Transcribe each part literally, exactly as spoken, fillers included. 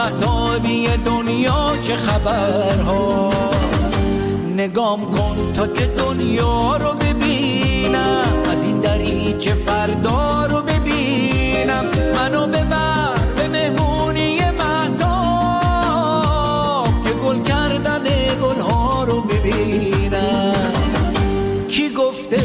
مهتابی دنیا چه خبر هاست. نگام کن تا که دنیا رو ببینم، از این دریچه فردا رو ببینم. منو ببر به مهمونی مهتاب که گل کردن گلها رو ببینم. کی گفته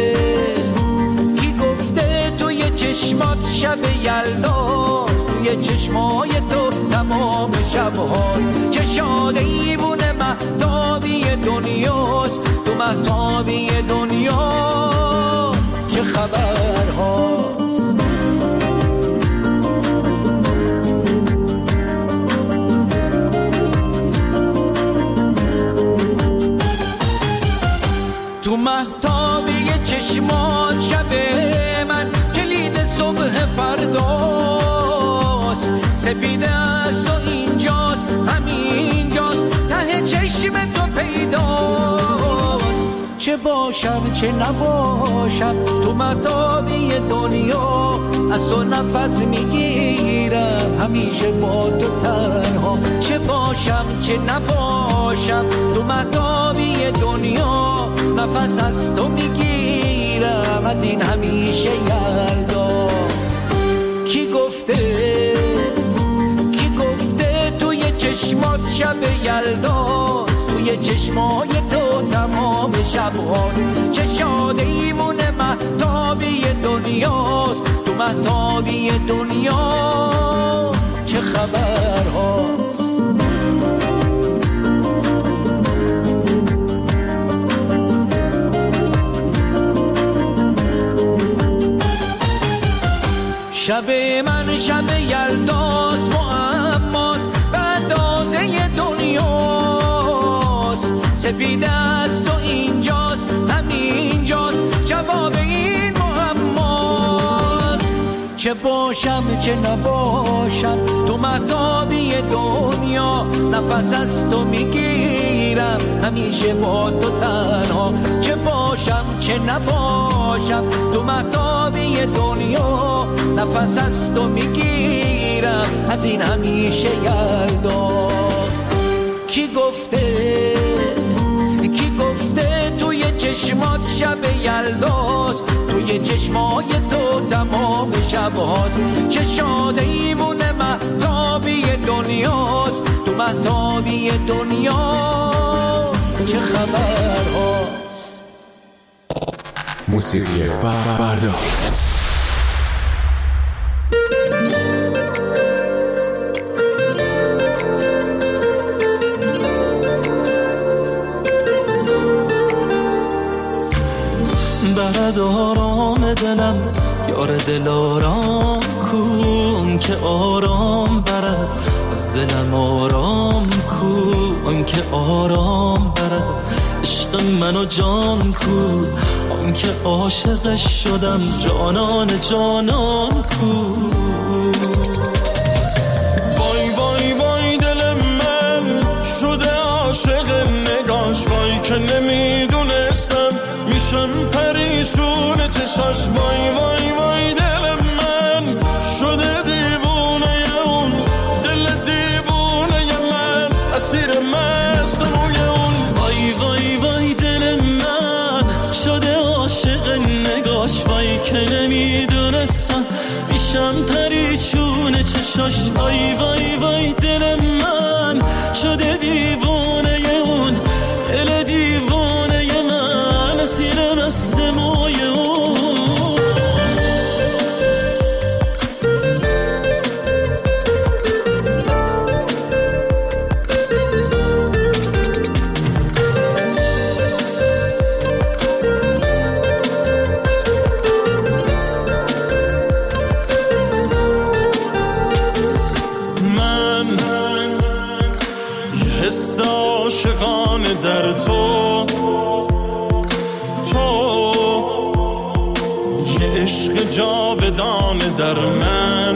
کی گفته توی چشمات شب یلدا، توی چشمای تو تمام شب هاست. چه شاده ایوونه مهتابی دنیاست، تو مهتابی دنیا چه خبر هاست. تو مهتابی چشمات شب من کلید صبح فرداست. سپیده است و اینجاست همینجاست ته چشم تو پیداست. چه باشم چه نباشم تو مهتابی دنیا، از تو نفس میگیرم همیشه با تو تنها. چه باشم چه نباشم تو مهتابی دنیا، نفس از تو میگیرم از این همیشه یلدا. کی گفته کی گفته توی چشمات شب یلداست، توی چشمای تو تمام شب هاست. چه شاده ایمونه مهتابی دنیاست، تو مهتابی دنیا چه خبر هاست. شب من شب یلداست معماست به اندازه دنیاست. سپیده است و اینجاست همینجاست جواب این معماست. چه باشم چه نباشم تو مهتابی دنیا، نفس از تو میگیرم همیشه با تو تنها. چه باشم چه نباشم تو مهتابی دنیا، نفس از تو میگیرم از این همیشه یلدا. کی گفته کی گفته توی چشمات شب یلداست، توی چشمای تو تمام شب هاست. چه شاده ایمونه مهتابی دنیاست، تو مهتابی دنیا چه خبر هاست. موسیقی فردا برد آرام دلم یار دل آرام کن که آرام برد از دلم آرام کن که آرام برد عشق منو جان کو آن که عاشقش شدم جانان جانان کو. وای وای وای دل من شده عاشق نگاش، وای که نمیدونستم میشم پریشون چشاش. وای وای وای دل من شده دیوونه اون، دل دیوونه من اسیر مست روی اون. وای وای وای دل من شده عاشق نگاش، وای که نمیدونستم میشم پریشون چشاش. وای وای وای دل من شده دیوونه اون، دل دیوونه من اسیر مست موی اون. من یه حس عاشقانه در تو، تو یه عشق جاودانه در من.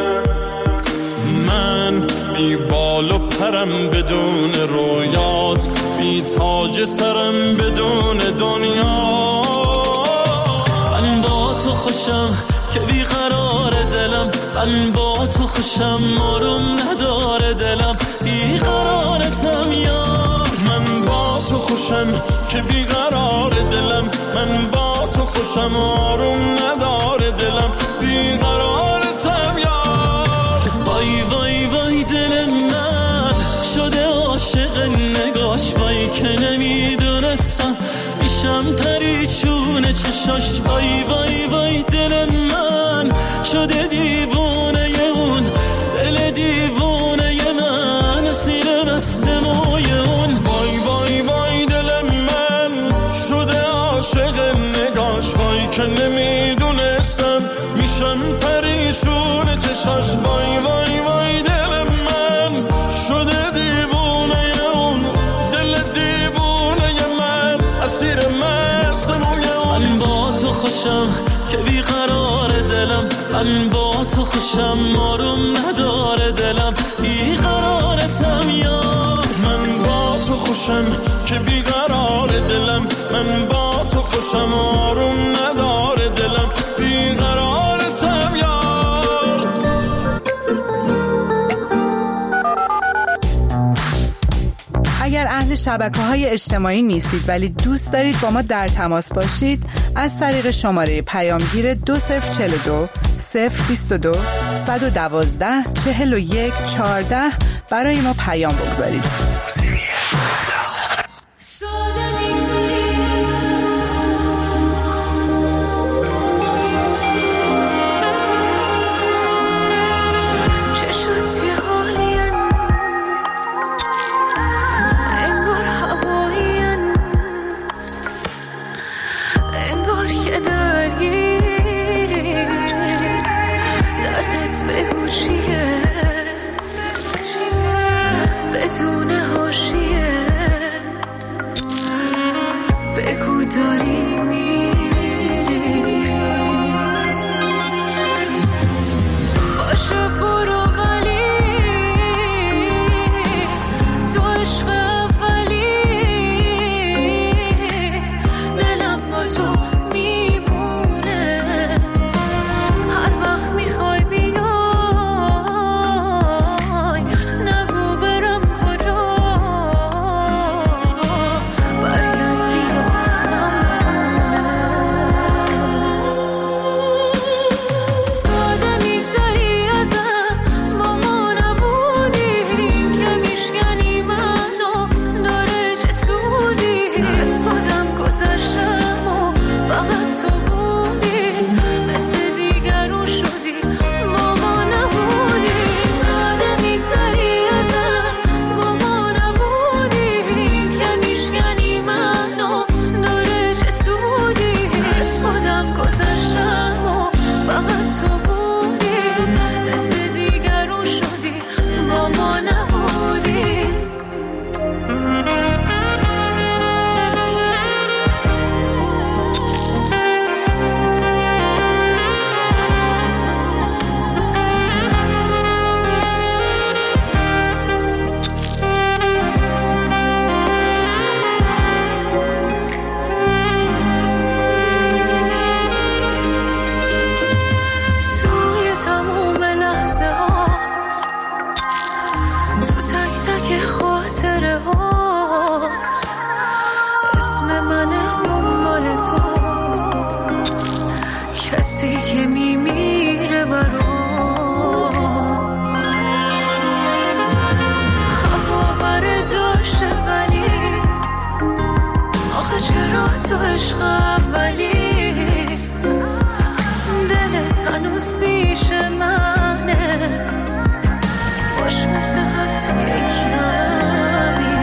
من بی بال و پرم بدون رویات، بی تاج سرم بدون دنیا. من با تو خوشم که بیقرار دلم، من با تو خوشم آروم نداره دلم، بیقرارتم یار. من با تو خوشم که بیقرار دلم، من با تو خوشم آروم نداره دلم، بیقرارتم یار. وای وای وای دل من شده عاشق نگاش، وای که نمیدونستم میشم پریشون چشاش. وای وای وای دل من شده دیوونه اون، دل دیوونه من اسیر مست موی اون. وای وای وای دل من شده عاشق نگاش، وای که نمیدونستم میشم پریشون چشاش. وای وای وای دل من شده دیوونه اون، دل دیوونه من اسیر مست موی اون. من با تو خوشم که بیقرار دلم، من با تو خوشم آروم نداره دلم، بیقرارتم یار. من با تو خوشم که بیقرار دلم، من با تو خوشم آروم نداره دلم، بیقرارتم یار. اگر اهل شبکه‌های اجتماعی نیستید ولی دوست دارید با ما در تماس باشید، از طریق شماره پیامگیر دو صفر چهل و دو صفر بیست و دو صد و دوازده چهل و یک چهارده برای ما پیام بگذارید. بگو چیه بدون حاشیه، بگو داری میری باشه برو، ولی تو عشق اولی دلم با تو میمونه، هر وقت میخوای بیا که میمیره برات، هوا بره داشته ولی آخه چرا تو عشق اولی، دلت هنوز پیش منه، باش مثل خط توی کمی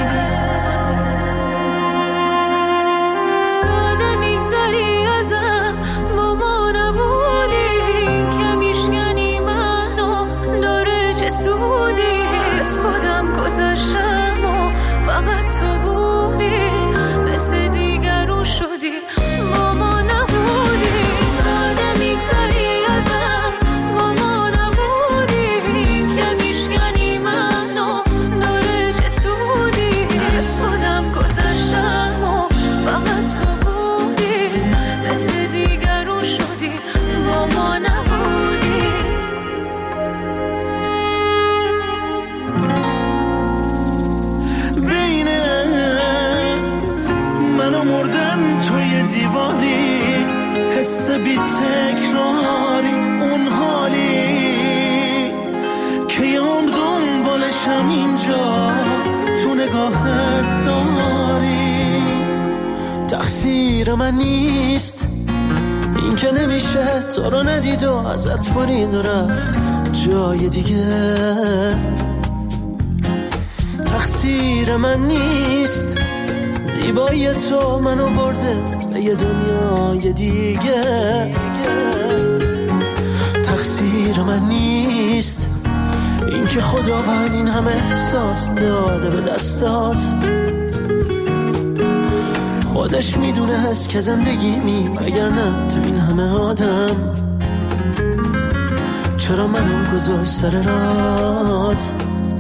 ساده میگذری ازم، با ما نبودیم که میشکنی منو، داره چه سودی، از خودم گذاشتم و فقط تو بودی، مثل دیگرون شدی، با ما نبودی، ساده میگذری ازم، با ما نبودیم که میشکنی منو، داره چه سودی، از خودم گذاشتم و فقط تو بودی، مثل دیگرون شدی، با ما نبودی. تقصیر من نیست این که نمیشه تو رو ندید و ازت برید و رفت جای دیگه. تقصیر من نیست زیبایی تو منو برده به یه دنیای دیگه. تقصیر من نیست این که خداوند این همه احساس داده به دستات. خودش میدونه هست که زندگی می اگر نه تو این همه آدم چرا منو گذاشت سر رات.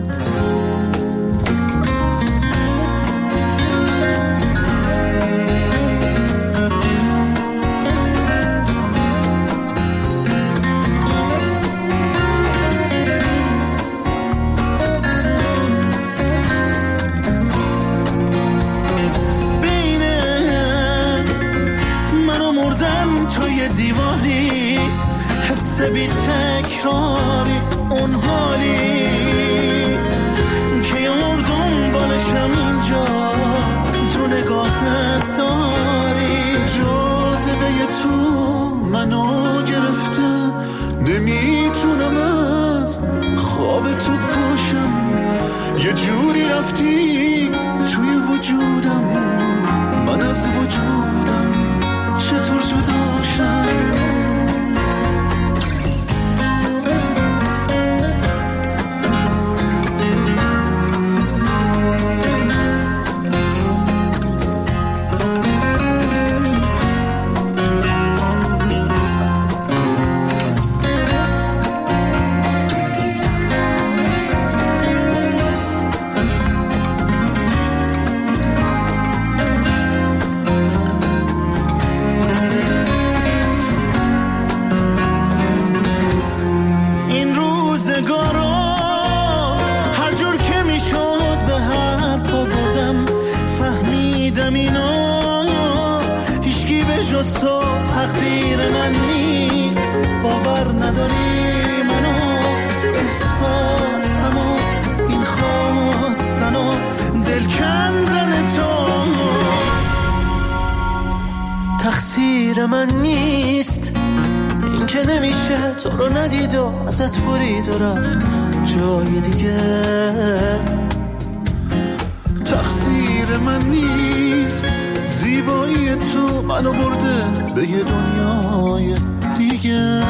بی تکراری اون حالی که یه مردم بالشم اینجا تو نگاهت داری. جاذبه تو منو گرفته نمیتونم از خواب تو پاشم. یه جوری رفتی توی وجودم من از وجودم چطور جداشم. تقدیر من نیست باور نداری منو احساسمو این خواستن و دل کندن تو. تقصیر من نیست این که نمیشه تو رو ندید و ازت برید و رفت جای دیگه. تقصیر من نیست زیبایی تو منو برده به یه دنیای دیگه.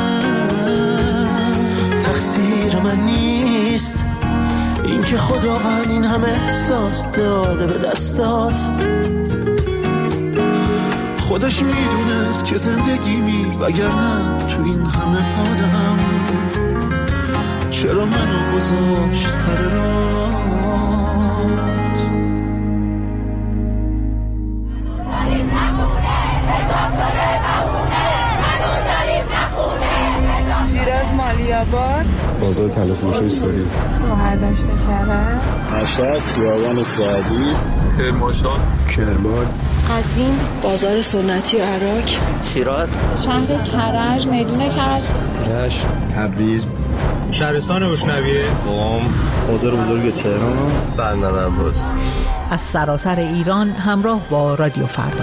تقصیر من نیست این که خداوند این همه احساس داده به دستات. خودش میدونست که زندگی می وگرنه تو این همه آدم چرا منو گذاشت سر راه. مالیاباد بازار تلفروشی سوری مهردشت کرد مشهد خیابان سعدی کرمانشاه کرمان قزوین بازار سنتی و عراق شیراز شهر کرج میدون کرج رشت تبریز شهرستان بوشنویه قم بازار بزرگ تهران بندر عباس. از سراسر ایران همراه با رادیو فردا.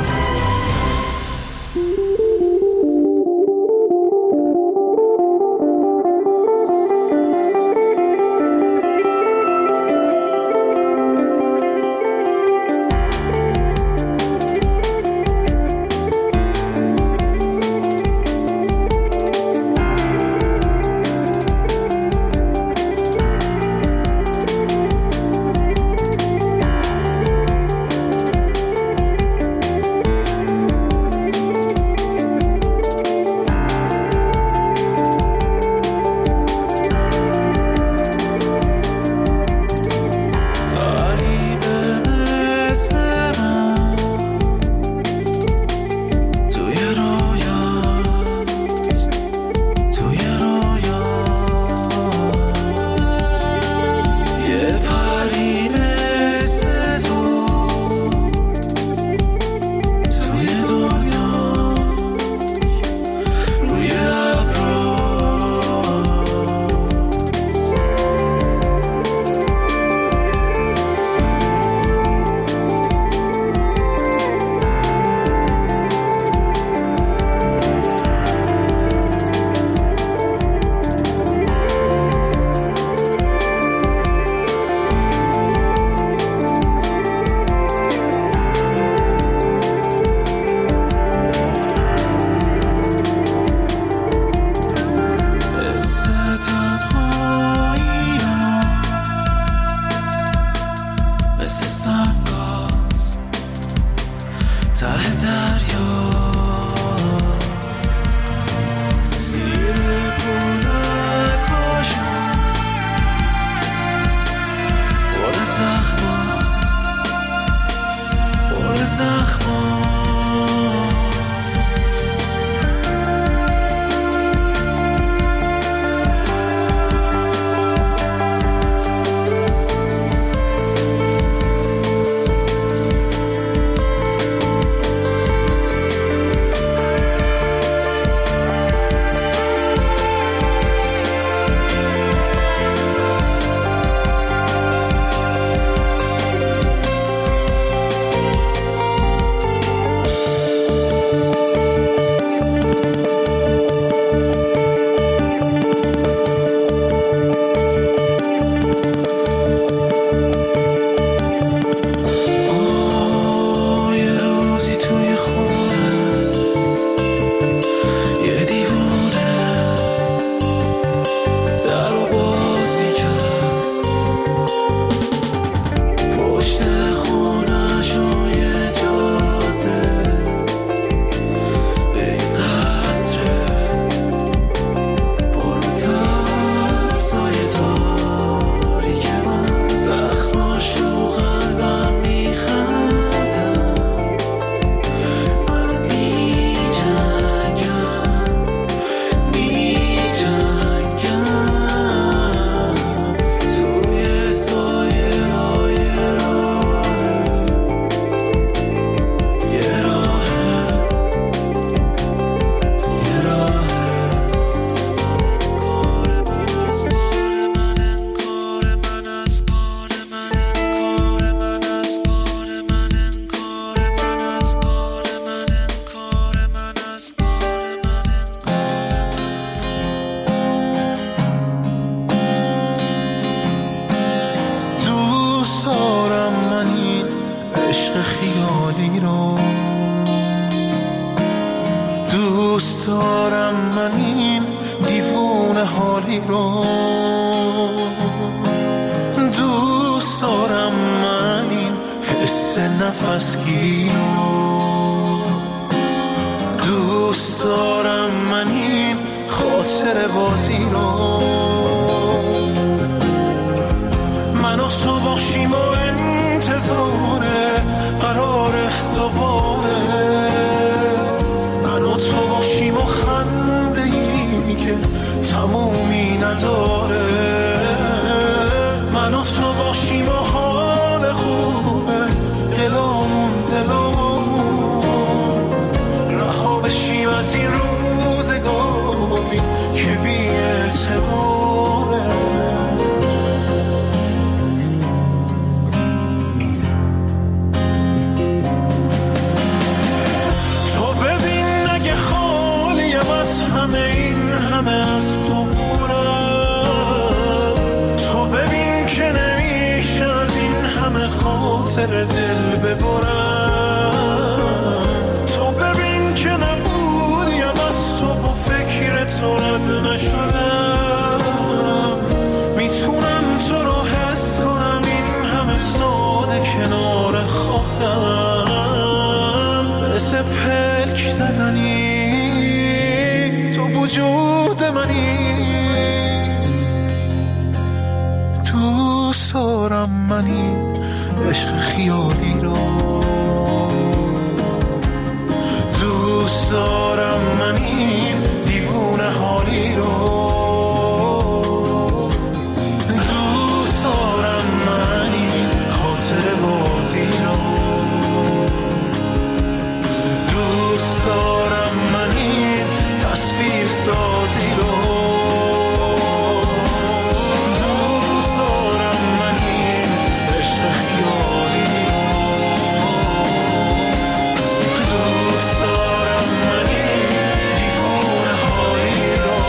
دیوونه حالی رو دوست دارم من این حس نفسگیر رو دوست دارم من این خاطر بازی رو من و تو باشیم و انتظار قرار دوباره من و تو باشیم و خنده ای که تمومی نداره من و تو باشیم و حال خوبه دلامون دلامون رها بشیم از این روزگاری که بی اعتباره تو ببین اگه خالیم از همه این همه از تو بورم تو ببین که نمیشه از این همه خاطر دل ببرم تو ببین که نبودیم از تو و فکر تو رد نشدم میتونم تو رو حس کنم این همه ساده کنار خودم مثل پلک زدنی تو وجود منی دوست دارم منی عشق خیالی رو دوست دارم منی دیوونه حالی رو دوست دارم منی خاطر بازی رو دوست دارم منی تصویر سازی رو دوست دارم منی عشق خیالی دوست دارم منی دیوونه حالی رو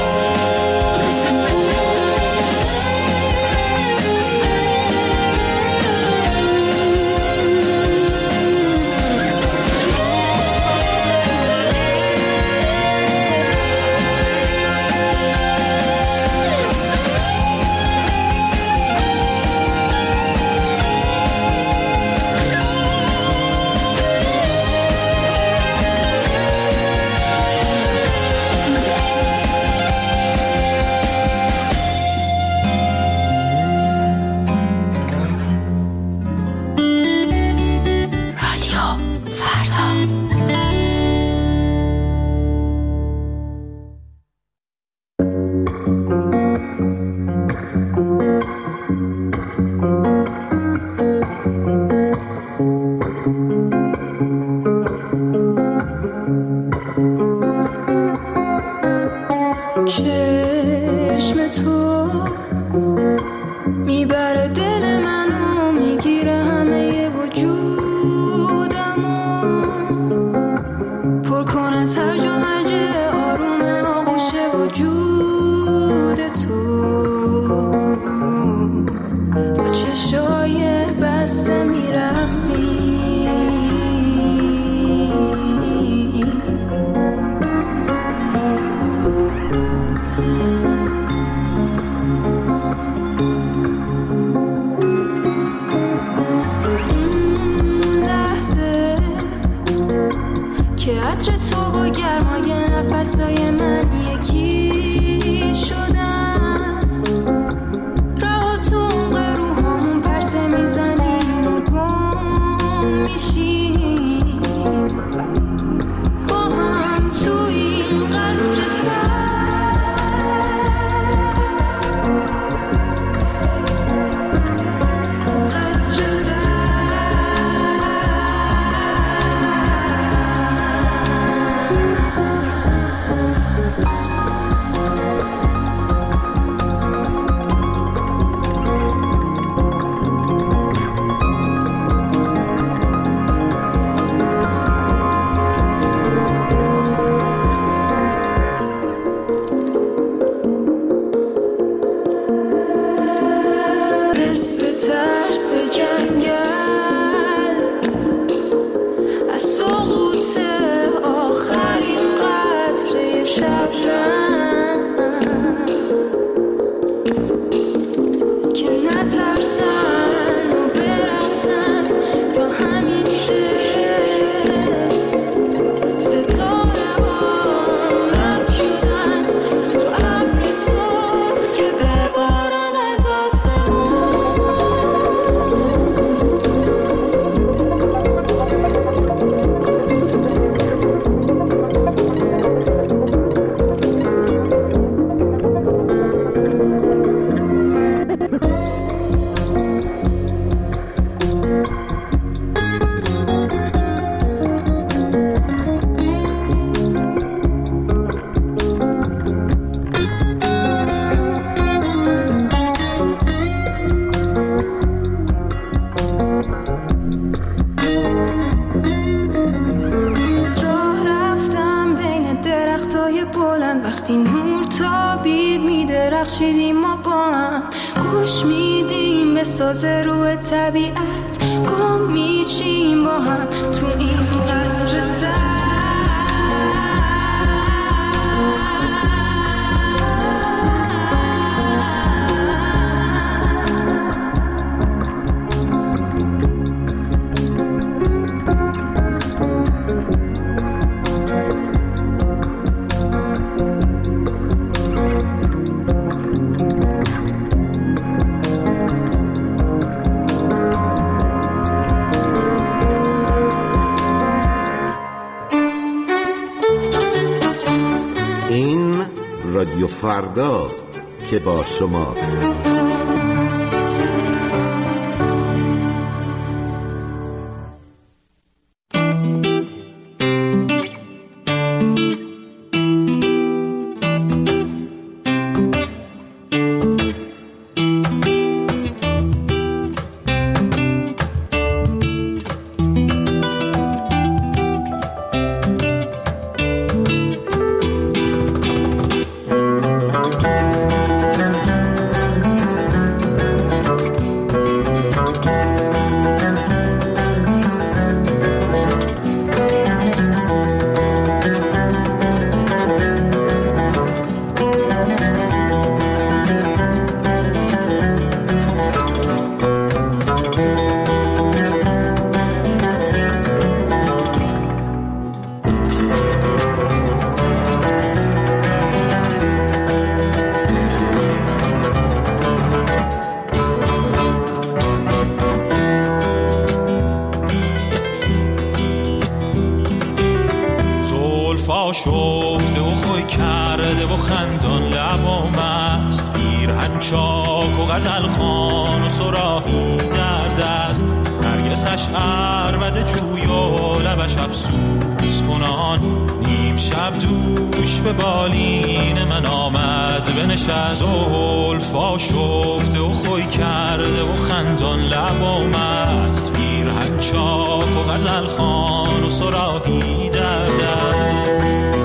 چشم تو میبره دل منو میگیره همه وجودمو پر کن از هر جا هر جه آروم آغوش وجود تو با چشای بسته میرقصی که عطر تو با گرمای نفسای من یکی شدن راه تو اون روحامون پرسه می آفتابی میدرخشیدیم ما با هم، گوش میدیم به ساز روی طبیعت، گم میشیم با هم تو این قصر سر. رادیو فرداست که با شماست. شفته و خوی کرده و خندان لبام است، پیرهن چاک و غزل خوان و صراحی در دست، نرگسش عربد جوی و لبش افسوس کنان، نیم شب دوش به بالین من آمد بنشست، زلفا شفته و خوی کرده و خندان لبام است، پیرهن چاک و غزل خوان و صراحی در دست.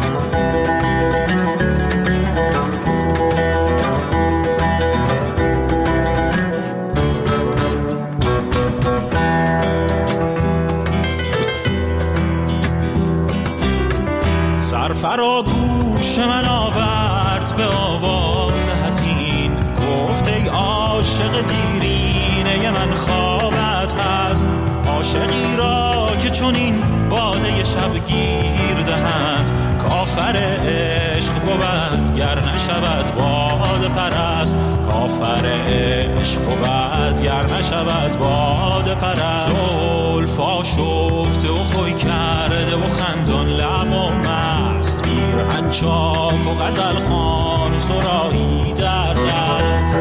سرفرا گوش من آورد به آواز حزین، گفت ای عاشق دیرینه من خوابت هست، عاشقی را که چون این باده شب گیر دهند، کافر عشق بود گر نشود باد پرست، کافر عشق بود گر نشود باد پرست، زلفا شفته و خوی کرده و خندان لبام است، پیرهن چاک و غزل خوان و صراحی در دست.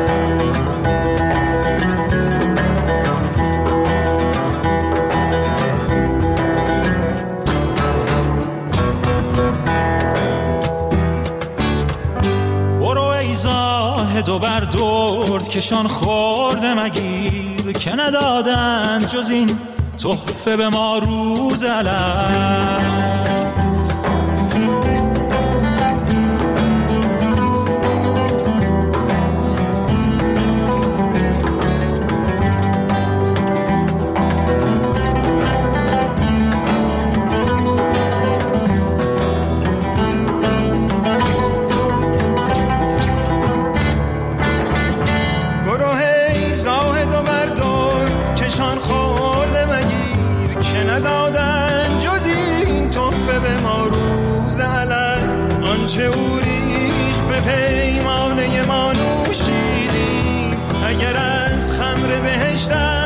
دو بر درد کشان خورده مگیر، که ندادن جز این تحفه به ما روز الست. چه او ریخ به پیمانه ما نوشیدیم، اگر از خمر بهشتم